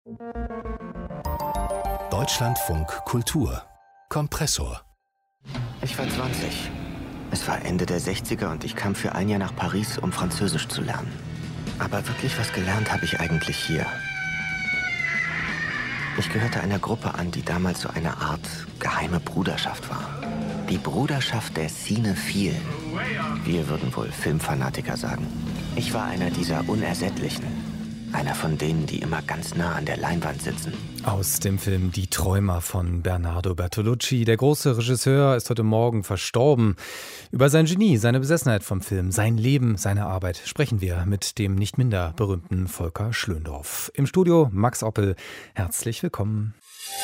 Deutschlandfunk Kultur Kompressor. Ich war 20. Es war Ende der 60er und ich kam für ein Jahr nach Paris, um Französisch zu lernen. Aber wirklich was gelernt habe ich eigentlich hier. Ich gehörte einer Gruppe an, die damals so eine Art geheime Bruderschaft war. Die Bruderschaft der Cinephilen. Wir würden wohl Filmfanatiker sagen. Ich war einer dieser Unersättlichen. Einer von denen, die immer ganz nah an der Leinwand sitzen. Aus dem Film Die Träumer von Bernardo Bertolucci. Der große Regisseur ist heute Morgen verstorben. Über sein Genie, seine Besessenheit vom Film, sein Leben, seine Arbeit sprechen wir mit dem nicht minder berühmten Volker Schlöndorff. Im Studio Max Oppel. Herzlich willkommen.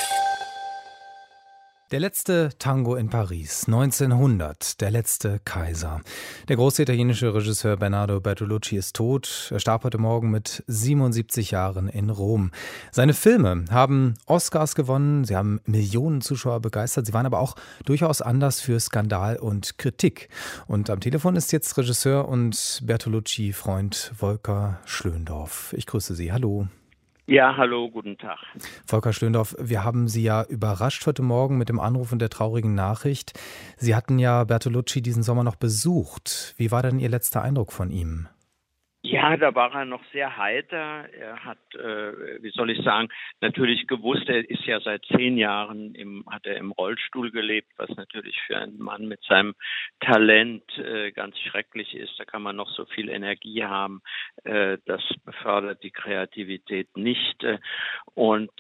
Der letzte Tango in Paris, 1900, der letzte Kaiser. Der große italienische Regisseur Bernardo Bertolucci ist tot. Er starb heute Morgen mit 77 Jahren in Rom. Seine Filme haben Oscars gewonnen, sie haben Millionen Zuschauer begeistert, sie waren aber auch durchaus Anlass für Skandal und Kritik. Und am Telefon ist jetzt Regisseur und Bertolucci-Freund Volker Schlöndorff. Ich grüße Sie, hallo. Ja, hallo, guten Tag. Volker Schlöndorff, wir haben Sie ja überrascht heute Morgen mit dem Anruf und der traurigen Nachricht. Sie hatten ja Bertolucci diesen Sommer noch besucht. Wie war denn Ihr letzter Eindruck von ihm? Ja, da war er noch sehr heiter. Er hat, wie soll ich sagen, natürlich gewusst, er ist ja seit 10 Jahren hat er im Rollstuhl gelebt, was natürlich für einen Mann mit seinem Talent ganz schrecklich ist. Da kann man noch so viel Energie haben. Das befördert die Kreativität nicht. Und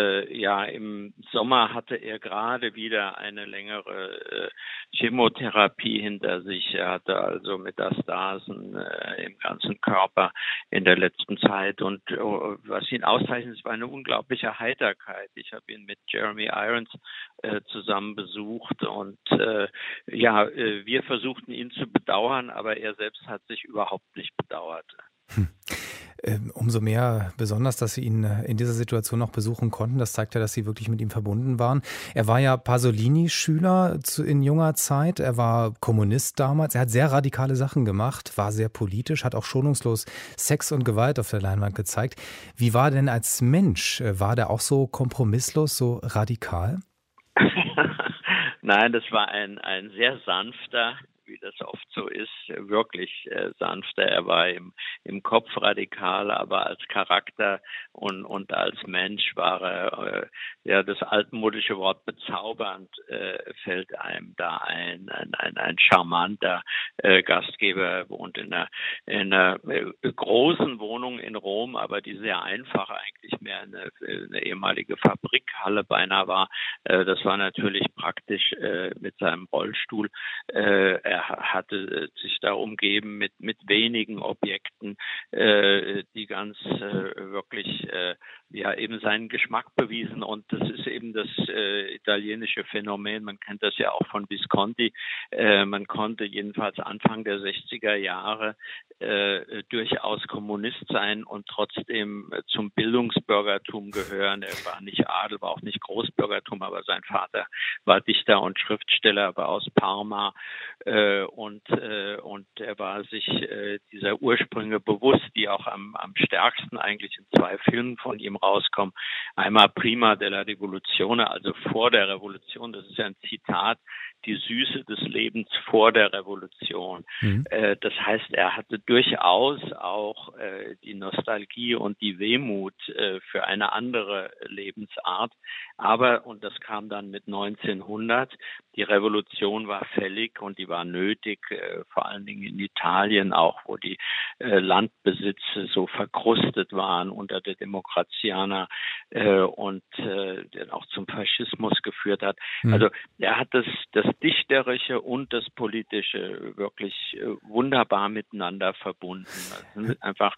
im Sommer hatte er gerade wieder eine längere Chemotherapie hinter sich. Er hatte also Metastasen im ganzen Körper in der letzten Zeit. Und was ihn auszeichnet, war eine unglaubliche Heiterkeit. Ich habe ihn mit Jeremy Irons zusammen besucht und wir versuchten ihn zu bedauern, aber er selbst hat sich überhaupt nicht bedauert. Umso mehr besonders, dass Sie ihn in dieser Situation noch besuchen konnten. Das zeigt ja, dass Sie wirklich mit ihm verbunden waren. Er war ja Pasolini-Schüler in junger Zeit. Er war Kommunist damals. Er hat sehr radikale Sachen gemacht, war sehr politisch, hat auch schonungslos Sex und Gewalt auf der Leinwand gezeigt. Wie war er denn als Mensch? War der auch so kompromisslos, so radikal? Nein, das war ein sehr sanfter, wie das oft so ist, wirklich sanfter. Er war im Kopf radikal, aber als Charakter und als Mensch war er, das altmodische Wort bezaubernd fällt einem da ein charmanter Gastgeber, wohnt in einer großen Wohnung in Rom, aber die sehr einfach eigentlich mehr eine ehemalige Fabrikhalle beinahe war. Das war natürlich praktisch mit seinem Rollstuhl. Er hatte sich da umgeben mit wenigen Objekten, die ganz wirklich eben seinen Geschmack bewiesen. Und das ist eben das italienische Phänomen. Man kennt das ja auch von Visconti. Man konnte jedenfalls Anfang der 60er Jahre durchaus Kommunist sein und trotzdem zum Bildungsbürgertum gehören. Er war nicht Adel, war auch nicht Großbürgertum, aber sein Vater war Dichter und Schriftsteller, war aus Parma. Und er war sich dieser Ursprünge bewusst, die auch am stärksten eigentlich in 2 Filmen von ihm rauskommen. Einmal Prima della Rivoluzione, also vor der Revolution. Das ist ja ein Zitat, die Süße des Lebens vor der Revolution. Das heißt, er hatte durchaus auch die Nostalgie und die Wehmut für eine andere Lebensart. Aber, und das kam dann mit 1900, die Revolution war fällig und die war nötig, vor allen Dingen in Italien auch, wo die Landbesitze so verkrustet waren unter der Demokrazianer und der auch zum Faschismus geführt hat. Also er hat das Dichterische und das Politische wirklich wunderbar miteinander verbunden. Das ist einfach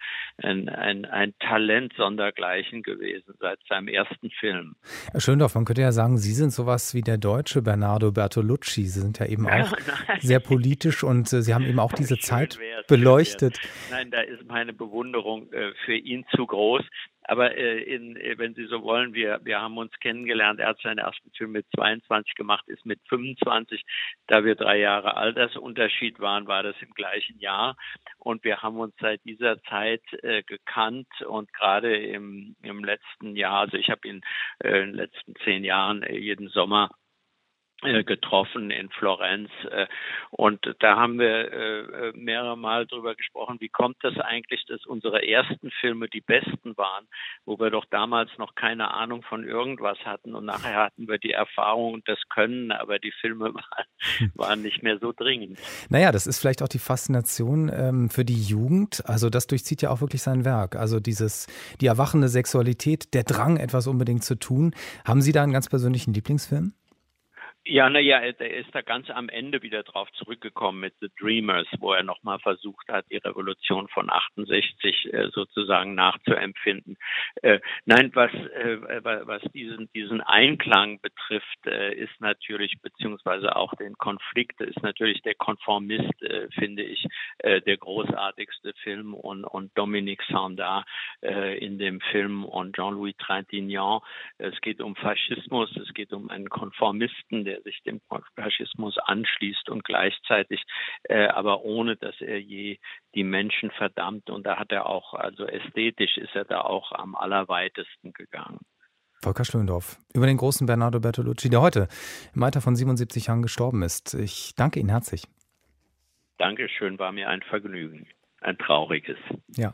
ein Talent sondergleichen gewesen seit seinem ersten Film. Herr Schlöndorff, man könnte ja sagen, Sie sind sowas wie der deutsche Bernardo Bertolucci. Sie sind ja eben auch sehr politisch und Sie haben eben auch diese Zeit beleuchtet. Nein, da ist meine Bewunderung für ihn zu groß. Aber wenn Sie so wollen, wir haben uns kennengelernt. Er hat seinen ersten Film mit 22 gemacht, ist mit 25. Da wir 3 Jahre Altersunterschied waren, war das im gleichen Jahr. Und wir haben uns seit dieser Zeit gekannt. Und gerade im letzten Jahr, also ich habe ihn in den letzten 10 Jahren jeden Sommer getroffen in Florenz, und da haben wir mehrere Mal drüber gesprochen, wie kommt das eigentlich, dass unsere ersten Filme die besten waren, wo wir doch damals noch keine Ahnung von irgendwas hatten, und nachher hatten wir die Erfahrung und das Können, aber die Filme waren nicht mehr so dringend. Naja, das ist vielleicht auch die Faszination für die Jugend, also das durchzieht ja auch wirklich sein Werk, also die erwachende Sexualität, der Drang, etwas unbedingt zu tun. Haben Sie da einen ganz persönlichen Lieblingsfilm? Ja, er ist da ganz am Ende wieder drauf zurückgekommen mit The Dreamers, wo er nochmal versucht hat, die Revolution von 68 sozusagen nachzuempfinden. Nein, was diesen Einklang betrifft, ist natürlich, beziehungsweise auch den Konflikt, ist natürlich der Konformist, finde ich, der großartigste Film, und Dominique Sanda in dem Film und Jean-Louis Trintignant. Es geht um Faschismus, es geht um einen Konformisten, der sich dem Faschismus anschließt und gleichzeitig aber ohne, dass er je die Menschen verdammt. Und da hat er auch, also ästhetisch ist er da auch am allerweitesten gegangen. Volker Schlöndorff über den großen Bernardo Bertolucci, der heute im Alter von 77 Jahren gestorben ist. Ich danke Ihnen herzlich. Dankeschön, war mir ein Vergnügen. Ein trauriges. Ja.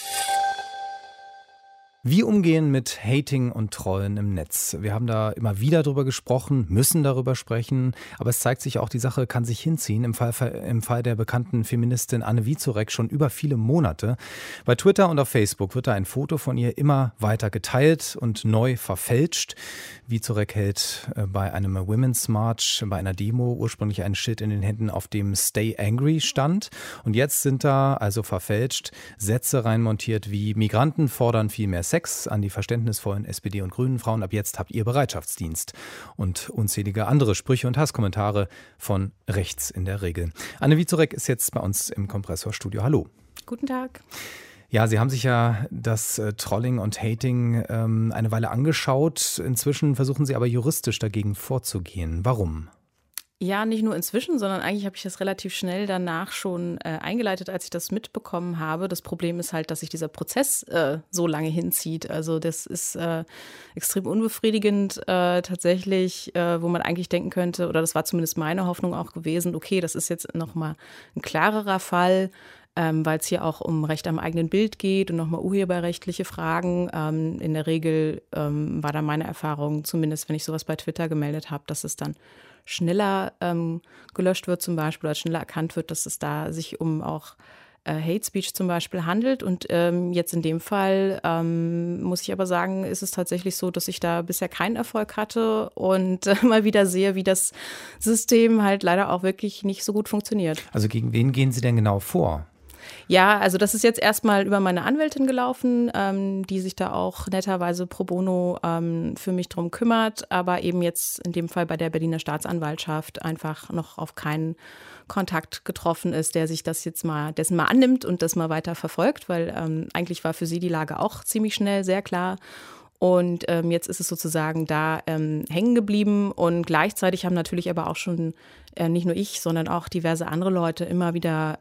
Wie umgehen mit Hating und Trollen im Netz? Wir haben da immer wieder drüber gesprochen, müssen darüber sprechen, aber es zeigt sich auch, die Sache kann sich hinziehen. Im Fall der bekannten Feministin Anne Wieczorek schon über viele Monate. Bei Twitter und auf Facebook wird da ein Foto von ihr immer weiter geteilt und neu verfälscht. Wieczorek hält bei einem Women's March, bei einer Demo, ursprünglich ein Schild in den Händen, auf dem Stay Angry stand. Und jetzt sind da also verfälscht Sätze reinmontiert wie: Migranten fordern viel mehr Sex an die verständnisvollen SPD- und Grünen Frauen. Ab jetzt habt ihr Bereitschaftsdienst. Und unzählige andere Sprüche und Hasskommentare von rechts in der Regel. Anne Wieczorek ist jetzt bei uns im Kompressorstudio. Hallo. Guten Tag. Ja, Sie haben sich ja das Trolling und Hating eine Weile angeschaut. Inzwischen versuchen Sie aber juristisch dagegen vorzugehen. Warum? Ja, nicht nur inzwischen, sondern eigentlich habe ich das relativ schnell danach schon eingeleitet, als ich das mitbekommen habe. Das Problem ist halt, dass sich dieser Prozess so lange hinzieht. Also das ist extrem unbefriedigend tatsächlich, wo man eigentlich denken könnte, oder das war zumindest meine Hoffnung auch gewesen, okay, das ist jetzt nochmal ein klarerer Fall, weil es hier auch um Recht am eigenen Bild geht und nochmal urheberrechtliche Fragen. In der Regel war da meine Erfahrung, zumindest wenn ich sowas bei Twitter gemeldet habe, dass es dann schneller gelöscht wird zum Beispiel, oder schneller erkannt wird, dass es da sich um auch Hate Speech zum Beispiel handelt. Und jetzt in dem Fall muss ich aber sagen, ist es tatsächlich so, dass ich da bisher keinen Erfolg hatte und mal wieder sehe, wie das System halt leider auch wirklich nicht so gut funktioniert. Also gegen wen gehen Sie denn genau vor? Ja, also das ist jetzt erstmal über meine Anwältin gelaufen, die sich da auch netterweise pro bono für mich drum kümmert, aber eben jetzt in dem Fall bei der Berliner Staatsanwaltschaft einfach noch auf keinen Kontakt getroffen ist, der sich das jetzt dessen mal annimmt und das mal weiter verfolgt, weil eigentlich war für sie die Lage auch ziemlich schnell sehr klar. Und jetzt ist es sozusagen da hängen geblieben, und gleichzeitig haben natürlich aber auch schon nicht nur ich, sondern auch diverse andere Leute immer wieder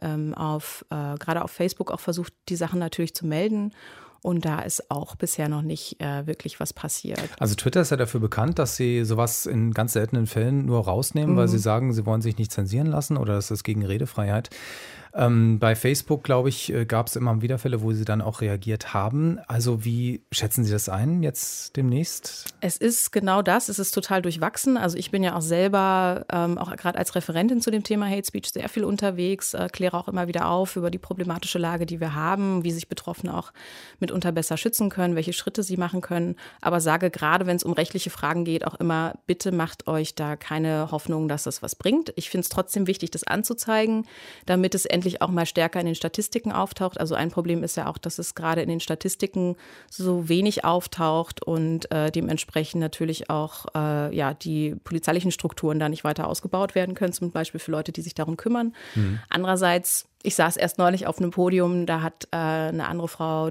gerade auf Facebook auch versucht, die Sachen natürlich zu melden. Und da ist auch bisher noch nicht wirklich was passiert. Also Twitter ist ja dafür bekannt, dass sie sowas in ganz seltenen Fällen nur rausnehmen, weil sie sagen, sie wollen sich nicht zensieren lassen oder das ist gegen Redefreiheit. Bei Facebook, glaube ich, gab es immer wieder Fälle, wo Sie dann auch reagiert haben. Also wie schätzen Sie das ein jetzt demnächst? Es ist genau das. Es ist total durchwachsen. Also ich bin ja auch selber, auch gerade als Referentin zu dem Thema Hate Speech, sehr viel unterwegs, kläre auch immer wieder auf über die problematische Lage, die wir haben, wie sich Betroffene auch mitunter besser schützen können, welche Schritte sie machen können. Aber sage gerade, wenn es um rechtliche Fragen geht, auch immer, bitte macht euch da keine Hoffnung, dass das was bringt. Ich finde es trotzdem wichtig, das anzuzeigen, damit es endlich auch mal stärker in den Statistiken auftaucht. Also ein Problem ist ja auch, dass es gerade in den Statistiken so wenig auftaucht und dementsprechend natürlich auch die polizeilichen Strukturen da nicht weiter ausgebaut werden können, zum Beispiel für Leute, die sich darum kümmern. Andererseits, ich saß erst neulich auf einem Podium, da hat eine andere Frau, die auch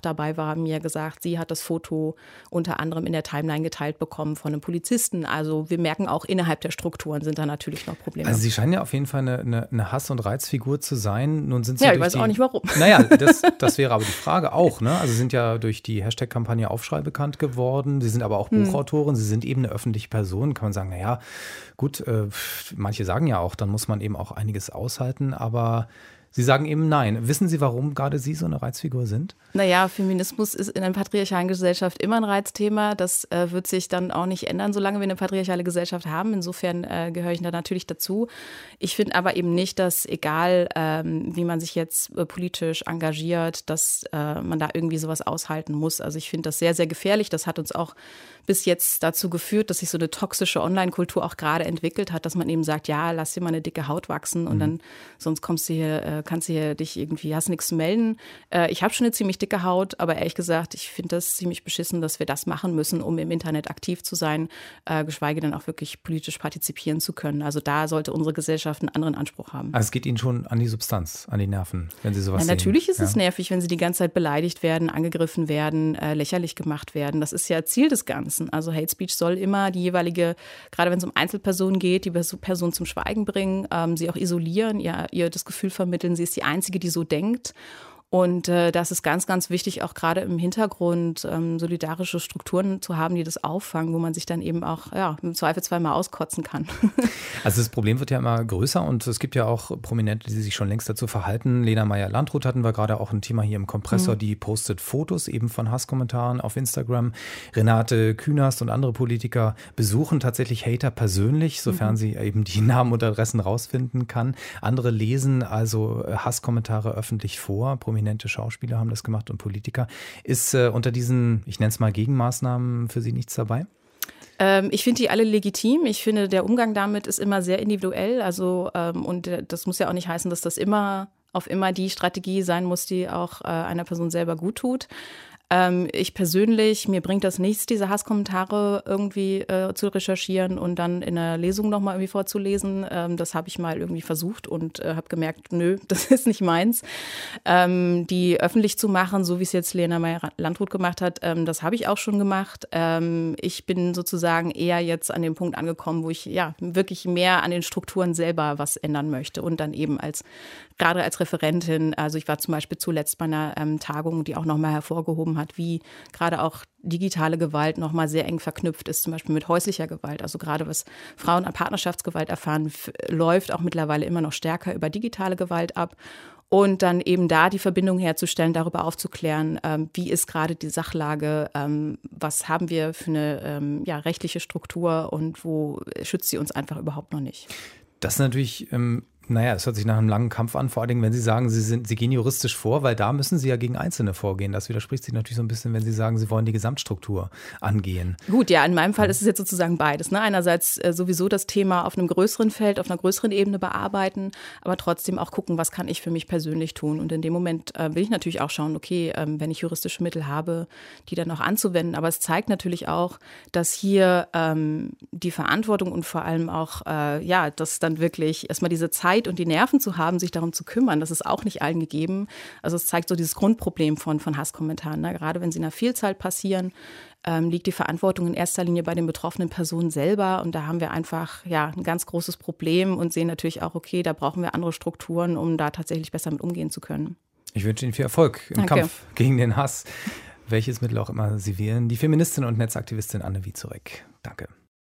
dabei war, mir gesagt, sie hat das Foto unter anderem in der Timeline geteilt bekommen von einem Polizisten. Also wir merken auch, innerhalb der Strukturen sind da natürlich noch Probleme. Also Sie scheinen ja auf jeden Fall eine Hass- und Reizfigur zu sein. Nun sind Sie ja, ich weiß auch nicht warum. Naja, das wäre aber die Frage auch. Ne? Also Sie sind ja durch die Hashtag-Kampagne Aufschrei bekannt geworden. Sie sind aber auch Buchautorin. Sie sind eben eine öffentliche Person. Kann man sagen, naja, gut, manche sagen ja auch, dann muss man eben auch einiges aushalten. Aber Sie sagen eben nein. Wissen Sie, warum gerade Sie so eine Reizfigur sind? Naja, Feminismus ist in einer patriarchalen Gesellschaft immer ein Reizthema. Das wird sich dann auch nicht ändern, solange wir eine patriarchale Gesellschaft haben. Insofern gehöre ich da natürlich dazu. Ich finde aber eben nicht, dass egal, wie man sich jetzt politisch engagiert, dass man da irgendwie sowas aushalten muss. Also ich finde das sehr, sehr gefährlich. Das hat uns auch bis jetzt dazu geführt, dass sich so eine toxische Online-Kultur auch gerade entwickelt hat, dass man eben sagt, ja, lass dir mal eine dicke Haut wachsen und dann sonst kannst du hier dich irgendwie, hast nichts zu melden. Ich habe schon eine ziemlich dicke Haut, aber ehrlich gesagt, ich finde das ziemlich beschissen, dass wir das machen müssen, um im Internet aktiv zu sein, geschweige denn auch wirklich politisch partizipieren zu können. Also da sollte unsere Gesellschaft einen anderen Anspruch haben. Also es geht Ihnen schon an die Substanz, an die Nerven, wenn Sie sowas sehen. Natürlich ist es nervig, wenn Sie die ganze Zeit beleidigt werden, angegriffen werden, lächerlich gemacht werden. Das ist ja Ziel des Ganzen. Also Hate Speech soll immer die jeweilige, gerade wenn es um Einzelpersonen geht, die Person zum Schweigen bringen, sie auch isolieren, ihr das Gefühl vermitteln, sie ist die Einzige, die so denkt. Und das ist ganz, ganz wichtig, auch gerade im Hintergrund solidarische Strukturen zu haben, die das auffangen, wo man sich dann eben auch im Zweifelsfall mal auskotzen kann. Also das Problem wird ja immer größer und es gibt ja auch Prominente, die sich schon längst dazu verhalten. Lena Meyer-Landrut hatten wir gerade auch ein Thema hier im Kompressor, die postet Fotos eben von Hasskommentaren auf Instagram. Renate Künast und andere Politiker besuchen tatsächlich Hater persönlich, sofern sie eben die Namen und Adressen rausfinden kann. Andere lesen also Hasskommentare öffentlich vor. Prominente Schauspieler haben das gemacht und Politiker. Ist unter diesen, ich nenne es mal Gegenmaßnahmen, für Sie nichts dabei? Ich finde die alle legitim. Ich finde, der Umgang damit ist immer sehr individuell. Also, und das muss ja auch nicht heißen, dass das auf immer die Strategie sein muss, die auch einer Person selber gut tut. Ich persönlich, mir bringt das nichts, diese Hasskommentare irgendwie zu recherchieren und dann in einer Lesung nochmal irgendwie vorzulesen. Das habe ich mal irgendwie versucht und habe gemerkt, nö, das ist nicht meins. Die öffentlich zu machen, so wie es jetzt Lena Meyer-Landrut gemacht hat, das habe ich auch schon gemacht. Ich bin sozusagen eher jetzt an dem Punkt angekommen, wo ich wirklich mehr an den Strukturen selber was ändern möchte und dann eben gerade als Referentin, also ich war zum Beispiel zuletzt bei einer Tagung, die auch nochmal hervorgehoben hat, wie gerade auch digitale Gewalt nochmal sehr eng verknüpft ist, zum Beispiel mit häuslicher Gewalt. Also gerade was Frauen an Partnerschaftsgewalt erfahren, läuft auch mittlerweile immer noch stärker über digitale Gewalt ab. Und dann eben da die Verbindung herzustellen, darüber aufzuklären, wie ist gerade die Sachlage, was haben wir für eine rechtliche Struktur und wo schützt sie uns einfach überhaupt noch nicht. Das ist natürlich es hört sich nach einem langen Kampf an, vor allen Dingen, wenn Sie sagen, Sie gehen juristisch vor, weil da müssen Sie ja gegen Einzelne vorgehen. Das widerspricht sich natürlich so ein bisschen, wenn Sie sagen, Sie wollen die Gesamtstruktur angehen. Gut, ja, in meinem Fall ist es jetzt sozusagen beides. Ne? Einerseits sowieso das Thema auf einem größeren Feld, auf einer größeren Ebene bearbeiten, aber trotzdem auch gucken, was kann ich für mich persönlich tun. Und in dem Moment will ich natürlich auch schauen, okay, wenn ich juristische Mittel habe, die dann auch anzuwenden. Aber es zeigt natürlich auch, dass hier die Verantwortung und vor allem auch, dass dann wirklich erstmal diese Zeit und die Nerven zu haben, sich darum zu kümmern, das ist auch nicht allen gegeben. Also es zeigt so dieses Grundproblem von Hasskommentaren. Ne? Gerade wenn sie in einer Vielzahl passieren, liegt die Verantwortung in erster Linie bei den betroffenen Personen selber. Und da haben wir einfach ein ganz großes Problem und sehen natürlich auch, okay, da brauchen wir andere Strukturen, um da tatsächlich besser mit umgehen zu können. Ich wünsche Ihnen viel Erfolg im Kampf gegen den Hass, welches Mittel auch immer Sie wählen. Die Feministin und Netzaktivistin Anne Wieczorek. Danke.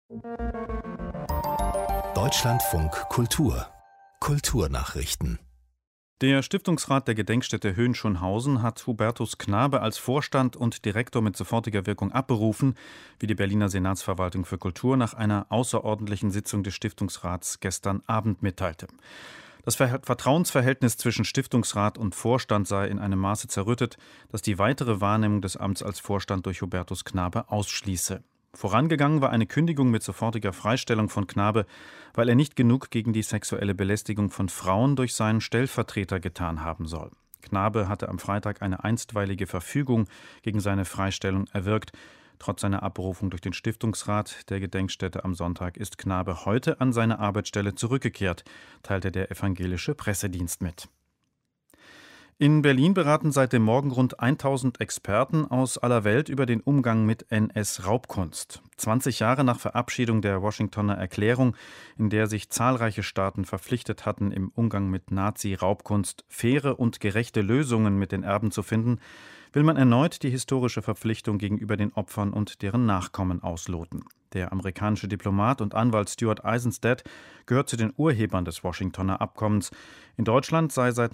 Deutschlandfunk Kultur. Kulturnachrichten. Der Stiftungsrat der Gedenkstätte Höhen-Schönhausen hat Hubertus Knabe als Vorstand und Direktor mit sofortiger Wirkung abberufen, wie die Berliner Senatsverwaltung für Kultur nach einer außerordentlichen Sitzung des Stiftungsrats gestern Abend mitteilte. Das Vertrauensverhältnis zwischen Stiftungsrat und Vorstand sei in einem Maße zerrüttet, dass die weitere Wahrnehmung des Amts als Vorstand durch Hubertus Knabe ausschließe. Vorangegangen war eine Kündigung mit sofortiger Freistellung von Knabe, weil er nicht genug gegen die sexuelle Belästigung von Frauen durch seinen Stellvertreter getan haben soll. Knabe hatte am Freitag eine einstweilige Verfügung gegen seine Freistellung erwirkt. Trotz seiner Abberufung durch den Stiftungsrat der Gedenkstätte am Sonntag ist Knabe heute an seine Arbeitsstelle zurückgekehrt, teilte der evangelische Pressedienst mit. In Berlin beraten seit dem Morgen rund 1000 Experten aus aller Welt über den Umgang mit NS-Raubkunst. 20 Jahre nach Verabschiedung der Washingtoner Erklärung, in der sich zahlreiche Staaten verpflichtet hatten, im Umgang mit Nazi-Raubkunst faire und gerechte Lösungen mit den Erben zu finden, will man erneut die historische Verpflichtung gegenüber den Opfern und deren Nachkommen ausloten. Der amerikanische Diplomat und Anwalt Stuart Eisenstadt gehört zu den Urhebern des Washingtoner Abkommens. In Deutschland sei seit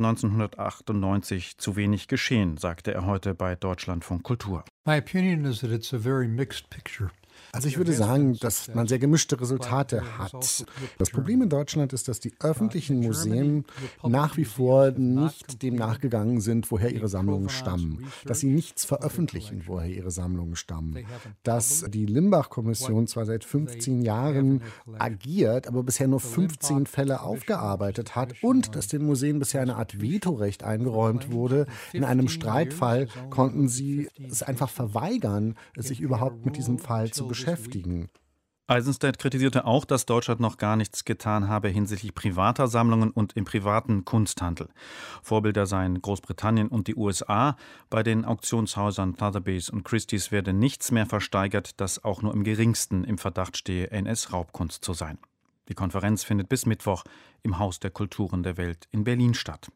1998 zu wenig geschehen, sagte er heute bei Deutschlandfunk Kultur. My opinion is that it's a very mixed picture. Also ich würde sagen, dass man sehr gemischte Resultate hat. Das Problem in Deutschland ist, dass die öffentlichen Museen nach wie vor nicht dem nachgegangen sind, woher ihre Sammlungen stammen. Dass sie nichts veröffentlichen, woher ihre Sammlungen stammen. Dass die Limbach-Kommission zwar seit 15 Jahren agiert, aber bisher nur 15 Fälle aufgearbeitet hat und dass den Museen bisher eine Art Vetorecht eingeräumt wurde. In einem Streitfall konnten sie es einfach verweigern, sich überhaupt mit diesem Fall zu beschäftigen. Eisenstadt kritisierte auch, dass Deutschland noch gar nichts getan habe hinsichtlich privater Sammlungen und im privaten Kunsthandel. Vorbilder seien Großbritannien und die USA. Bei den Auktionshäusern Sotheby's und Christie's werde nichts mehr versteigert, das auch nur im geringsten im Verdacht stehe, NS-Raubkunst zu sein. Die Konferenz findet bis Mittwoch im Haus der Kulturen der Welt in Berlin statt.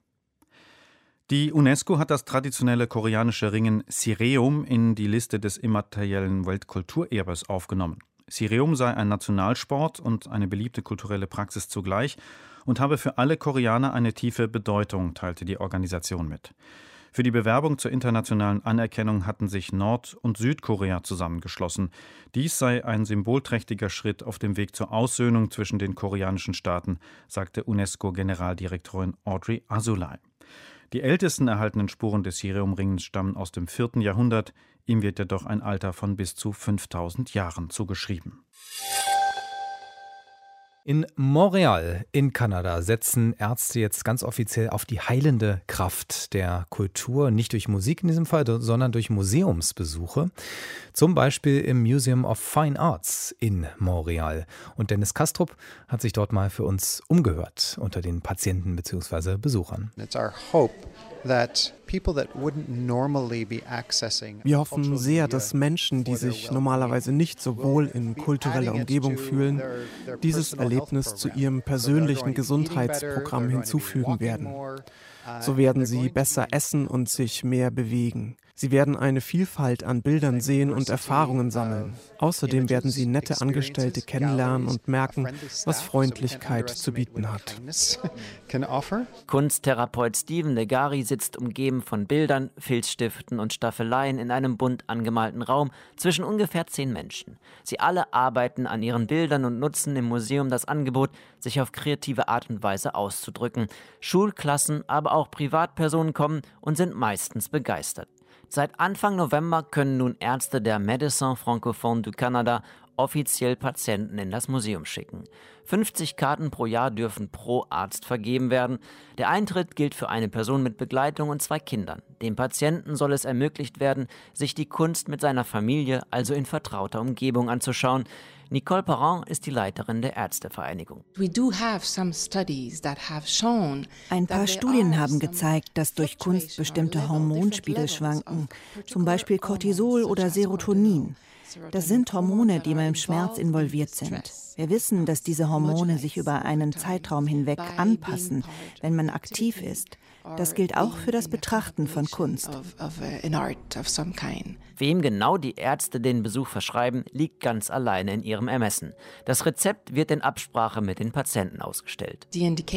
Die UNESCO hat das traditionelle koreanische Ringen Sireum in die Liste des immateriellen Weltkulturerbes aufgenommen. Sireum sei ein Nationalsport und eine beliebte kulturelle Praxis zugleich und habe für alle Koreaner eine tiefe Bedeutung, teilte die Organisation mit. Für die Bewerbung zur internationalen Anerkennung hatten sich Nord- und Südkorea zusammengeschlossen. Dies sei ein symbolträchtiger Schritt auf dem Weg zur Aussöhnung zwischen den koreanischen Staaten, sagte UNESCO-Generaldirektorin Audrey Azoulay. Die ältesten erhaltenen Spuren des Sireum-Ringens stammen aus dem 4. Jahrhundert. Ihm wird jedoch ein Alter von bis zu 5000 Jahren zugeschrieben. In Montreal in Kanada setzen Ärzte jetzt ganz offiziell auf die heilende Kraft der Kultur, nicht durch Musik in diesem Fall, sondern durch Museumsbesuche. Zum Beispiel im Museum of Fine Arts in Montreal. Und Dennis Kastrup hat sich dort mal für uns umgehört unter den Patienten bzw. Besuchern. It's our hope that people that wouldn't normally be accessing. Wir hoffen sehr, dass Menschen, die sich normalerweise nicht so wohl in kultureller Umgebung fühlen, dieses Erlebnis zu ihrem persönlichen Gesundheitsprogramm hinzufügen werden. So werden sie besser essen und sich mehr bewegen. Sie werden eine Vielfalt an Bildern sehen und Erfahrungen sammeln. Außerdem werden sie nette Angestellte kennenlernen und merken, was Freundlichkeit zu bieten hat. Kunsttherapeut Stephen Legari sitzt umgeben von Bildern, Filzstiften und Staffeleien in einem bunt angemalten Raum zwischen ungefähr 10 Menschen. Sie alle arbeiten an ihren Bildern und nutzen im Museum das Angebot, sich auf kreative Art und Weise auszudrücken. Schulklassen, aber auch Privatpersonen kommen und sind meistens begeistert. Seit Anfang November können nun Ärzte der Médecins Francophones du Canada offiziell Patienten in das Museum schicken. 50 Karten pro Jahr dürfen pro Arzt vergeben werden. Der Eintritt gilt für eine Person mit Begleitung und 2 Kindern. Dem Patienten soll es ermöglicht werden, sich die Kunst mit seiner Familie, also in vertrauter Umgebung, anzuschauen. Nicole Parent ist die Leiterin der Ärztevereinigung. Ein paar Studien haben gezeigt, dass durch Kunst bestimmte Hormonspiegel schwanken, zum Beispiel Cortisol oder Serotonin. Das sind Hormone, die beim Schmerz involviert sind. Wir wissen, dass diese Hormone sich über einen Zeitraum hinweg anpassen, wenn man aktiv ist. Das gilt auch für das Betrachten von Kunst. Wem genau die Ärzte den Besuch verschreiben, liegt ganz alleine in ihrem Ermessen. Das Rezept wird in Absprache mit den Patienten ausgestellt.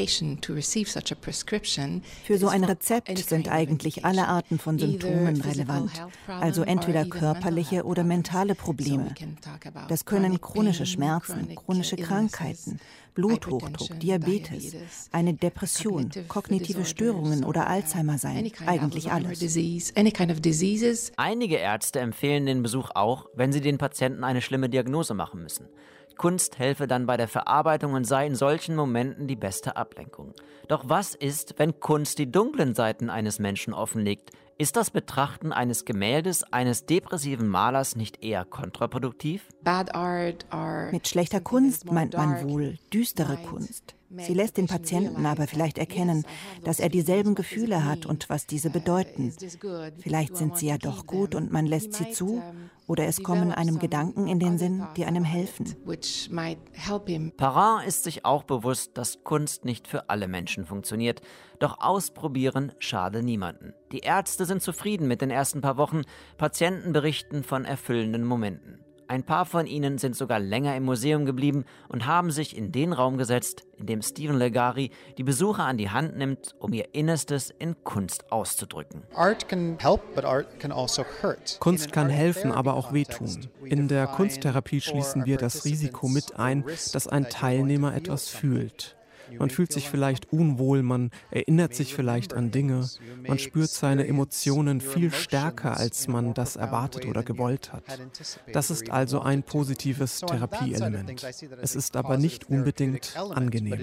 Für so ein Rezept sind eigentlich alle Arten von Symptomen relevant, also entweder körperliche oder mentale Probleme. Das können chronische Schmerzen, chronische Krankheiten, Bluthochdruck, Diabetes, eine Depression, kognitive Störungen oder Alzheimer sein, eigentlich alles. Einige Ärzte empfehlen den Besuch auch, wenn sie den Patienten eine schlimme Diagnose machen müssen. Kunst helfe dann bei der Verarbeitung und sei in solchen Momenten die beste Ablenkung. Doch was ist, wenn Kunst die dunklen Seiten eines Menschen offenlegt? Ist das Betrachten eines Gemäldes eines depressiven Malers nicht eher kontraproduktiv? Mit schlechter Kunst meint man wohl düstere Kunst. Sie lässt den Patienten aber vielleicht erkennen, dass er dieselben Gefühle hat und was diese bedeuten. Vielleicht sind sie ja doch gut und man lässt sie zu, oder es kommen einem Gedanken in den Sinn, die einem helfen. Perrin ist sich auch bewusst, dass Kunst nicht für alle Menschen funktioniert. Doch ausprobieren schade niemanden. Die Ärzte sind zufrieden mit den ersten paar Wochen. Patienten berichten von erfüllenden Momenten. Ein paar von ihnen sind sogar länger im Museum geblieben und haben sich in den Raum gesetzt, in dem Stephen Leggari die Besucher an die Hand nimmt, um ihr Innerstes in Kunst auszudrücken. Kunst kann helfen, aber auch wehtun. In der Kunsttherapie schließen wir das Risiko mit ein, dass ein Teilnehmer etwas fühlt. Man fühlt sich vielleicht unwohl, man erinnert sich vielleicht an Dinge, man spürt seine Emotionen viel stärker, als man das erwartet oder gewollt hat. Das ist also ein positives Therapieelement. Es ist aber nicht unbedingt angenehm.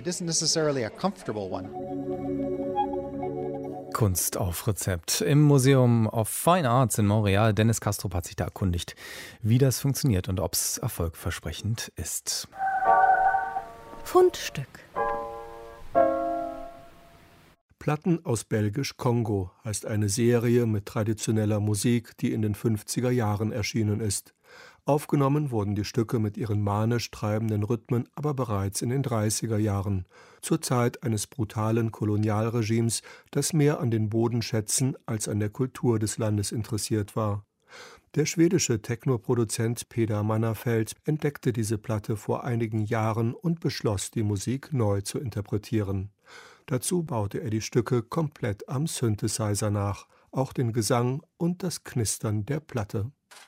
Kunst auf Rezept. Im Museum of Fine Arts in Montreal. Dennis Kastrup hat sich da erkundigt, wie das funktioniert und ob es erfolgversprechend ist. Fundstück. Platten aus Belgisch-Kongo heißt eine Serie mit traditioneller Musik, die in den 50er Jahren erschienen ist. Aufgenommen wurden die Stücke mit ihren manisch treibenden Rhythmen aber bereits in den 30er Jahren, zur Zeit eines brutalen Kolonialregimes, das mehr an den Bodenschätzen als an der Kultur des Landes interessiert war. Der schwedische Techno-Produzent Peder Mannerfeld entdeckte diese Platte vor einigen Jahren und beschloss, die Musik neu zu interpretieren. Dazu baute er die Stücke komplett am Synthesizer nach, auch den Gesang und das Knistern der Platte.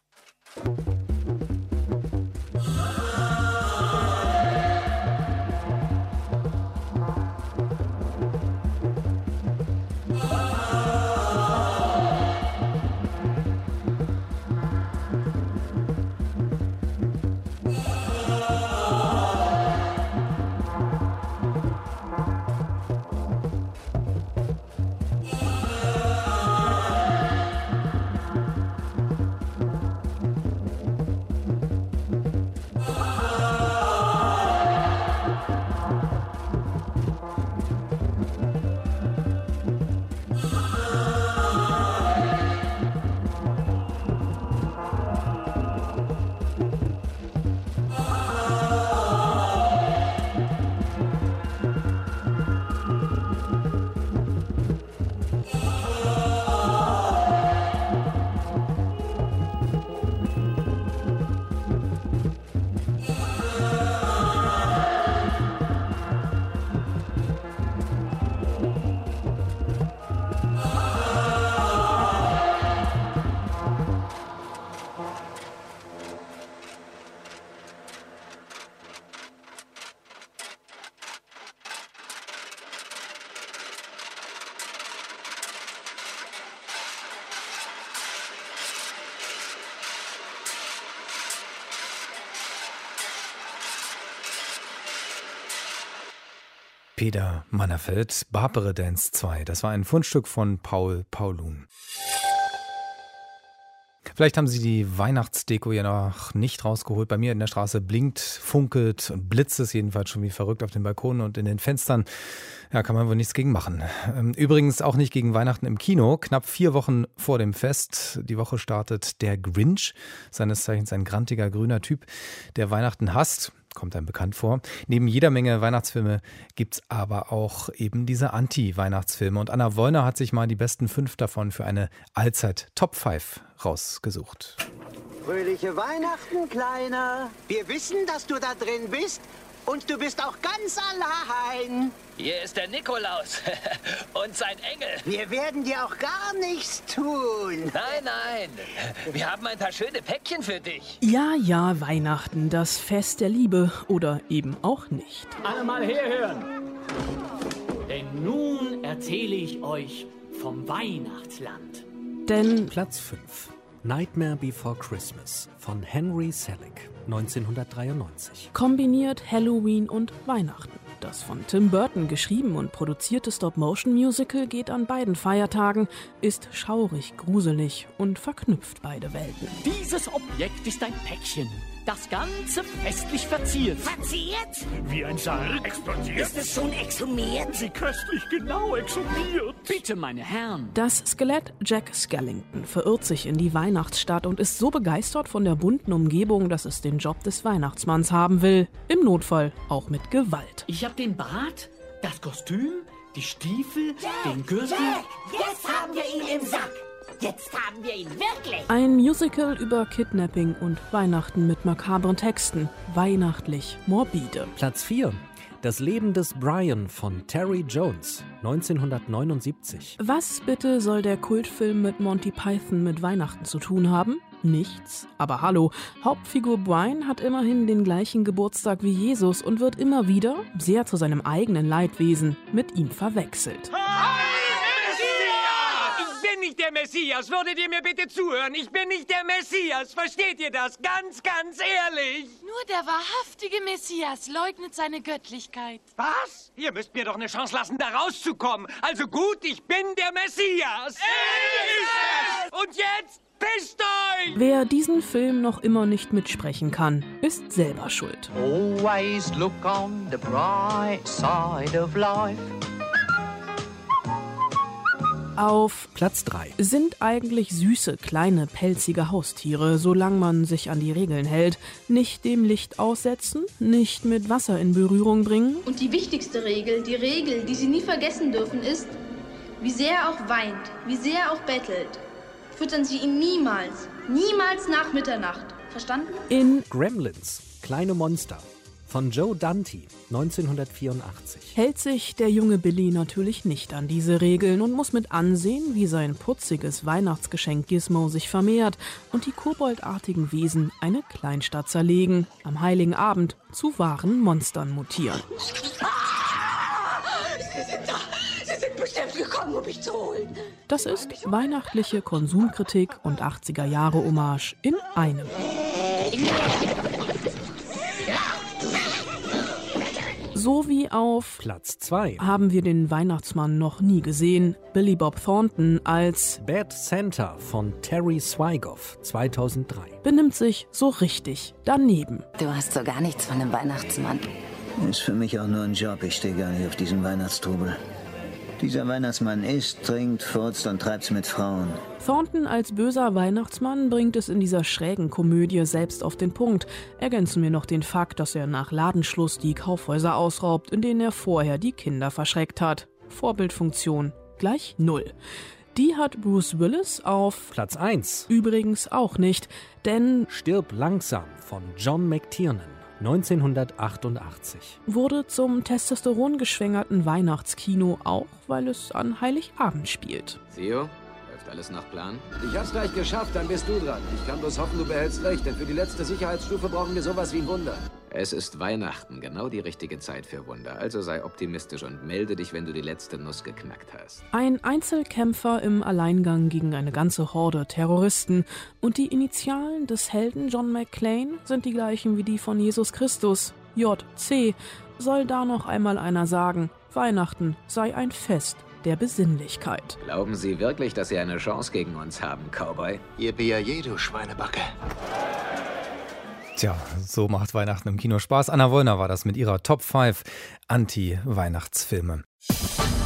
Peder Mannerfeld, Barbara Dance 2. Das war ein Fundstück von Paul Paulun. Vielleicht haben Sie die Weihnachtsdeko ja noch nicht rausgeholt. Bei mir in der Straße blinkt, funkelt und blitzt es jedenfalls schon wie verrückt auf den Balkonen und in den Fenstern. Ja, kann man wohl nichts gegen machen. Übrigens auch nicht gegen Weihnachten im Kino. Knapp 4 Wochen vor dem Fest. Die Woche startet Der Grinch, seines Zeichens ein grantiger grüner Typ, der Weihnachten hasst. Kommt einem bekannt vor. Neben jeder Menge Weihnachtsfilme gibt es aber auch eben diese Anti-Weihnachtsfilme. Und Anna Wollner hat sich mal die besten 5 davon für eine Allzeit-Top-5 rausgesucht. Fröhliche Weihnachten, Kleiner. Wir wissen, dass du da drin bist. Und du bist auch ganz allein. Hier ist der Nikolaus und sein Engel. Wir werden dir auch gar nichts tun. Nein, nein. Wir haben ein paar schöne Päckchen für dich. Ja, ja, Weihnachten, das Fest der Liebe. Oder eben auch nicht. Alle mal herhören. Denn nun erzähle ich euch vom Weihnachtsland. Denn Platz 5. Nightmare Before Christmas von Henry Selick, 1993. Kombiniert Halloween und Weihnachten. Das von Tim Burton geschrieben und produzierte Stop-Motion-Musical geht an beiden Feiertagen, ist schaurig, gruselig und verknüpft beide Welten. Dieses Objekt ist ein Päckchen. das Ganze festlich verziert. Verziert? Wie ein Sarg. Explodiert? Ist es schon exhumiert? Wie köstlich genau exhumiert. Bitte, meine Herren. Das Skelett Jack Skellington verirrt sich in die Weihnachtsstadt und ist so begeistert von der bunten Umgebung, dass es den Job des Weihnachtsmanns haben will. Im Notfall auch mit Gewalt. Ich habe den Bart, das Kostüm, die Stiefel, den Gürtel. Jack, jetzt haben wir ihn im Sack. Jetzt haben wir ihn wirklich. Ein Musical über Kidnapping und Weihnachten mit makabren Texten. Weihnachtlich morbide. Platz 4. Das Leben des Brian von Terry Jones, 1979. Was bitte soll der Kultfilm mit Monty Python mit Weihnachten zu tun haben? Nichts. Aber hallo, Hauptfigur Brian hat immerhin den gleichen Geburtstag wie Jesus und wird immer wieder, sehr zu seinem eigenen Leidwesen, mit ihm verwechselt. Ich bin nicht der Messias, würdet ihr mir bitte zuhören? Ich bin nicht der Messias, versteht ihr das? Ganz, ganz ehrlich. Nur der wahrhaftige Messias leugnet seine Göttlichkeit. Was? Ihr müsst mir doch eine Chance lassen, da rauszukommen. Also gut, ich bin der Messias. Und jetzt pisst euch! Wer diesen Film noch immer nicht mitsprechen kann, ist selber schuld. Always look on the bright side of life. Auf Platz 3 sind eigentlich süße, kleine, pelzige Haustiere, solange man sich an die Regeln hält. Nicht dem Licht aussetzen, nicht mit Wasser in Berührung bringen. Und die wichtigste Regel, die Regel, die Sie nie vergessen dürfen, ist, wie sehr er auch weint, wie sehr er auch bettelt, füttern Sie ihn niemals, niemals nach Mitternacht. Verstanden? In Gremlins, kleine Monster von Joe Dante, 1984. Hält sich der junge Billy natürlich nicht an diese Regeln und muss mit ansehen, wie sein putziges Weihnachtsgeschenk Gizmo sich vermehrt und die koboldartigen Wesen eine Kleinstadt zerlegen, am Heiligen Abend zu wahren Monstern mutieren. Sie sind da! Sie sind bestimmt gekommen, um mich zu holen! Das ist weihnachtliche Konsumkritik und 80er-Jahre-Hommage in einem. So wie auf Platz 2 haben wir den Weihnachtsmann noch nie gesehen. Billy Bob Thornton als Bad Santa von Terry Swigoff, 2003. benimmt sich so richtig daneben. Du hast so gar nichts von einem Weihnachtsmann. Ist für mich auch nur ein Job. Ich stehe gar nicht auf diesen Weihnachtstrubel. Dieser Weihnachtsmann isst, trinkt, furzt und treibt's mit Frauen. Thornton als böser Weihnachtsmann bringt es in dieser schrägen Komödie selbst auf den Punkt. Ergänzen wir noch den Fakt, dass er nach Ladenschluss die Kaufhäuser ausraubt, in denen er vorher die Kinder verschreckt hat. Vorbildfunktion gleich 0. Die hat Bruce Willis auf Platz 1. Übrigens auch nicht, denn Stirb langsam von John McTiernan, 1988. Wurde zum testosterongeschwängerten Weihnachtskino, auch weil es an Heiligabend spielt. Theo, läuft alles nach Plan? Ich hab's gleich geschafft, dann bist du dran. Ich kann bloß hoffen, du behältst recht, denn für die letzte Sicherheitsstufe brauchen wir sowas wie ein Wunder. Es ist Weihnachten, genau die richtige Zeit für Wunder. Also sei optimistisch und melde dich, wenn du die letzte Nuss geknackt hast. Ein Einzelkämpfer im Alleingang gegen eine ganze Horde Terroristen. Und die Initialen des Helden John McClane sind die gleichen wie die von Jesus Christus. JC. Soll da noch einmal einer sagen, Weihnachten sei ein Fest der Besinnlichkeit. Glauben Sie wirklich, dass Sie eine Chance gegen uns haben, Cowboy? Yippie, du Schweinebacke. Tja, so macht Weihnachten im Kino Spaß. Anna Wollner war das mit ihrer Top 5 Anti-Weihnachtsfilme.